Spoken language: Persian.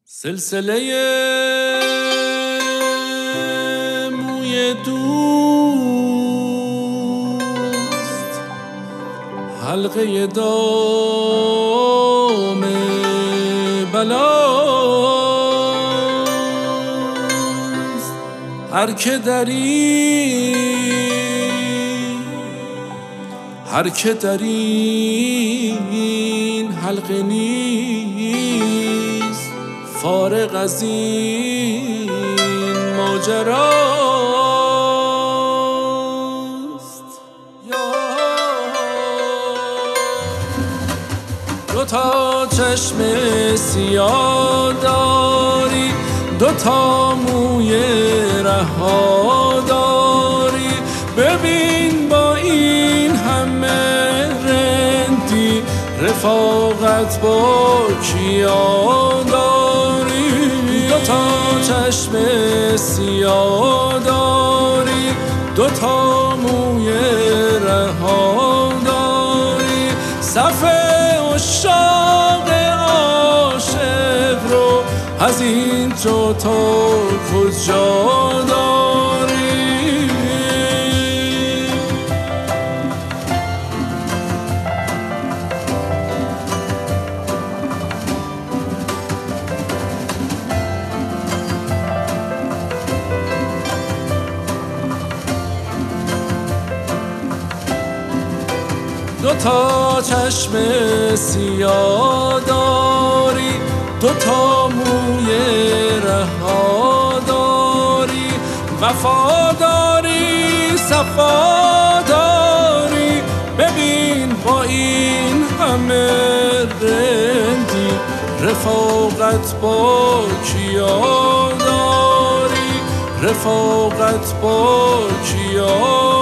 سلسله موی دوست، حلقه دام بلاست. هر که در این حلقه نیست، فارغ از این ماجراست. دوتا چشم سیاه داری، دوتا موی رها داری، ببین با این همه رندی رفاقت با کیا داری. دوتا چشم سیاه داری، دوتا موی رها داری، صف عشاق عاشق رو از این تو کجا داری؟ دوتا چشم سیاه داری، دوتا موی رها داری، وفاداری صفاداری، ببین با این همه رندی رفاقت با کیا داری؟ رفاقت با کیا